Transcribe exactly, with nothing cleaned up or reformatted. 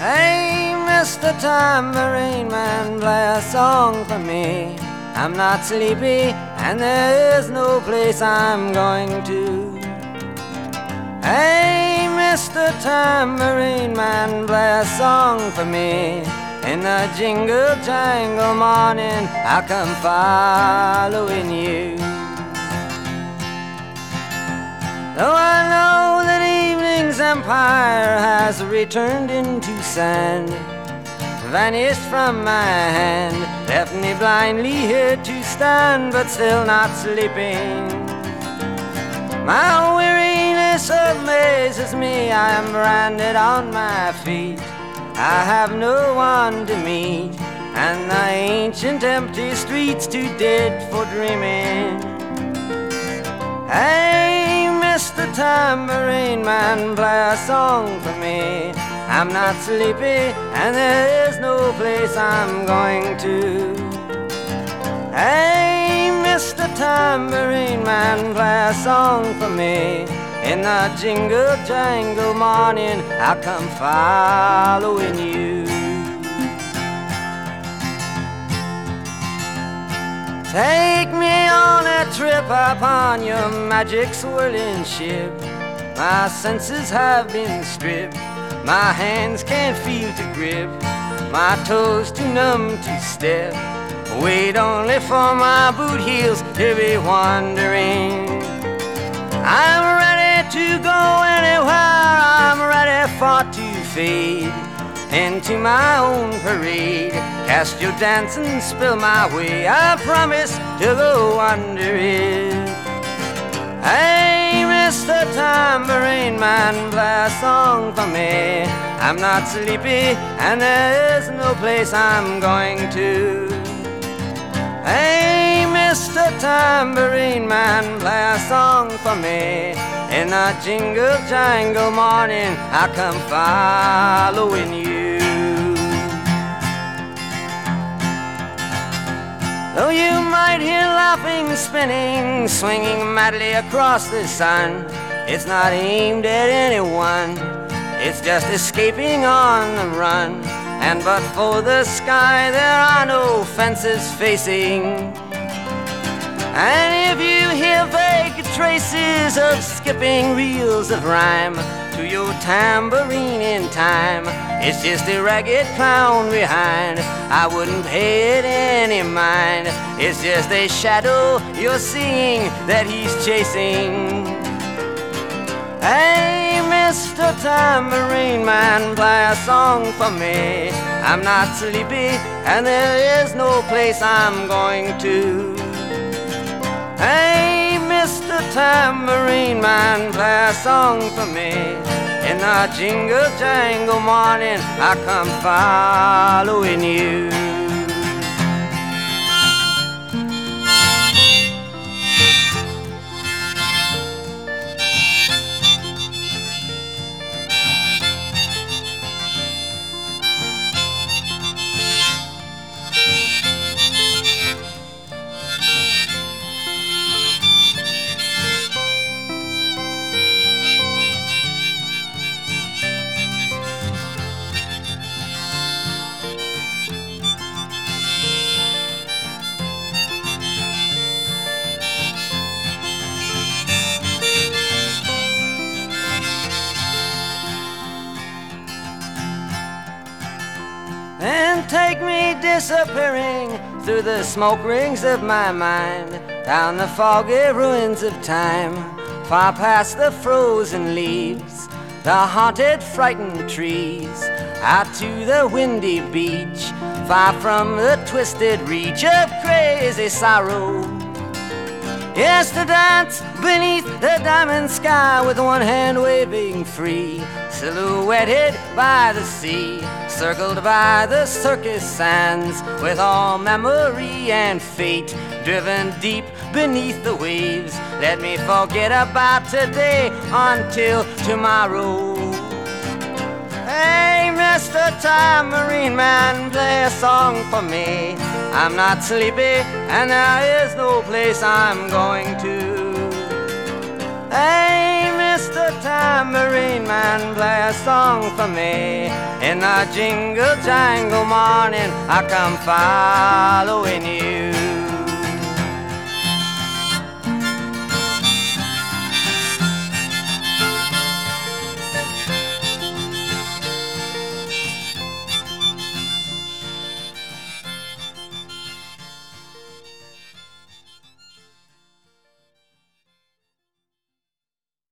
Hey, Mister Tambourine Man, play a song for me. I'm not sleepy and there is no place I'm going to. Hey, Mister Tambourine Man, play a song for me. In the jingle jangle morning I'll come following you. Though I know that evening's empire has returned into sand, vanished from my hand, left me blindly here to stand, but still not sleeping. My weariness amazes me, I am branded on my feet. I have no one to meet, and the ancient empty streets too dead for dreaming. Hey, Mister Tambourine Man, play a song for me. I'm not sleepy and there is no place I'm going to. Hey, Mister Tambourine Man, play a song for me. In the jingle jangle morning I'll come following you. Take me on a trip upon your magic swirling ship. My senses have been stripped, my hands can't feel to grip, my toes too numb to step. Wait only for my boot heels to be wandering. I'm ready to go anywhere, I'm ready for to fade into my own parade. Cast your dance and spill my way, I promise to go under it. Hey, Mister Tambourine Man, play a song for me. I'm not sleepy and there is no place I'm going to. Hey, Mister Tambourine Man, play a song for me. In the jingle jangle morning I'll come following you. Though you might hear laughing, spinning, swinging madly across the sun, it's not aimed at anyone, it's just escaping on the run. And but for the sky there are no fences facing. And if you hear vague traces of skipping reels of rhyme to your tambourine in time, it's just a ragged clown behind. I wouldn't pay it any mind. It's just a shadow you're seeing that he's chasing. Hey, Mister Tambourine Man, play a song for me. I'm not sleepy and there is no place I'm going to. Hey, Mister Tambourine Man, play a song for me. In the jingle jangle morning I come following you. And take me disappearing through the smoke rings of my mind, down the foggy ruins of time, far past the frozen leaves, the haunted frightened trees, out to the windy beach, far from the twisted reach of crazy sorrow. Yes, to dance beneath the diamond sky with one hand waving free, silhouetted by the sea, circled by the circus sands, with all memory and fate driven deep beneath the waves. Let me forget about today until tomorrow. Hey, Mister Tambourine Man, play a song for me. I'm not sleepy and there is no place I'm going to. Hey, Mister the tambourine man play a song for me. In the jingle jangle morning I come following you.